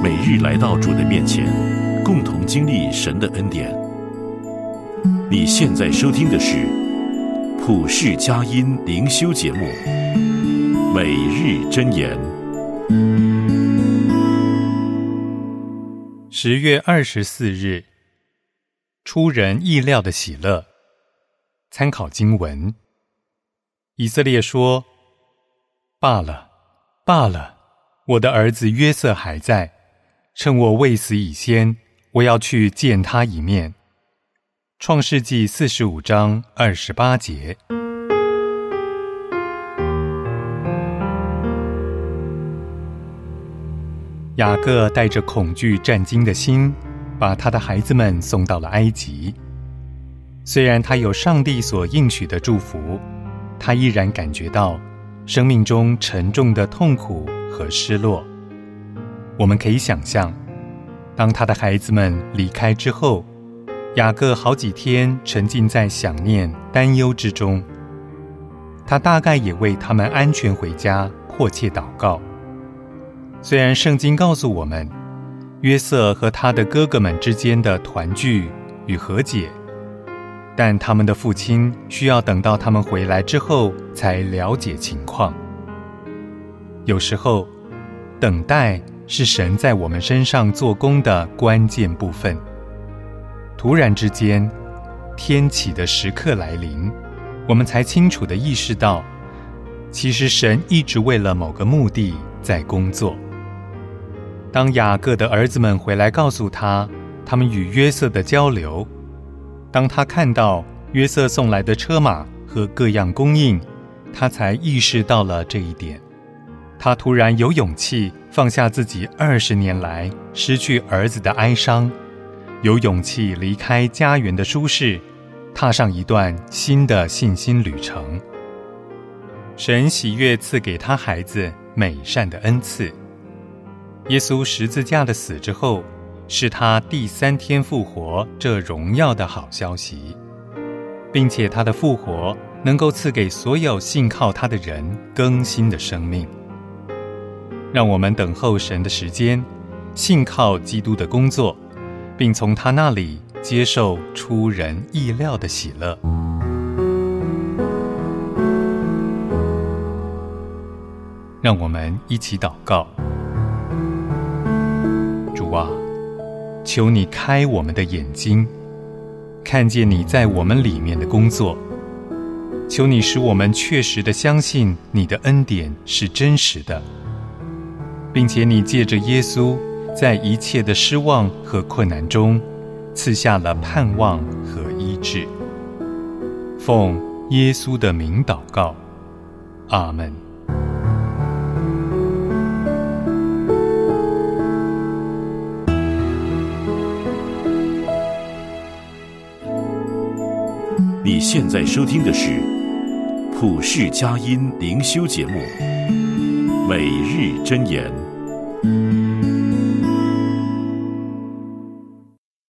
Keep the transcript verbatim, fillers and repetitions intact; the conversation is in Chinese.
每日来到主的面前，共同经历神的恩典。你现在收听的是普世佳音灵修节目《每日箴言》。 十月二十四日，出人意料的喜乐。参考经文：以色列说，罢了，罢了，我的儿子约瑟还在，趁我未死以先，我要去见他一面。创世纪四十五章二十八节。雅各带着恐惧战惊的心，把他的孩子们送到了埃及。虽然他有上帝所应许的祝福，他依然感觉到生命中沉重的痛苦和失落。我们可以想象，当他的孩子们离开之后，雅各好几天沉浸在想念、担忧之中。他大概也为他们安全回家迫切祷告。虽然圣经告诉我们，约瑟和他的哥哥们之间的团聚与和解，但他们的父亲需要等到他们回来之后才了解情况。有时候，等待是神在我们身上做工的关键部分。突然之间，天启的时刻来临，我们才清楚地意识到，其实神一直为了某个目的在工作。当雅各的儿子们回来告诉他他们与约瑟的交流，当他看到约瑟送来的车马和各样供应，他才意识到了这一点。他突然有勇气放下自己二十年来失去儿子的哀伤，有勇气离开家园的舒适，踏上一段新的信心旅程。神喜悦赐给他孩子美善的恩赐。耶稣十字架的死之后，是他第三天复活这荣耀的好消息，并且他的复活能够赐给所有信靠他的人更新的生命。让我们等候神的时间，信靠基督的工作，并从他那里接受出人意料的喜乐。让我们一起祷告。主啊，求你开我们的眼睛，看见你在我们里面的工作。求你使我们确实地相信你的恩典是真实的，并且你借着耶稣在一切的失望和困难中赐下了盼望和医治。奉耶稣的名祷告，阿们。 你现在收听的是普世佳音灵修节目《每日箴言》。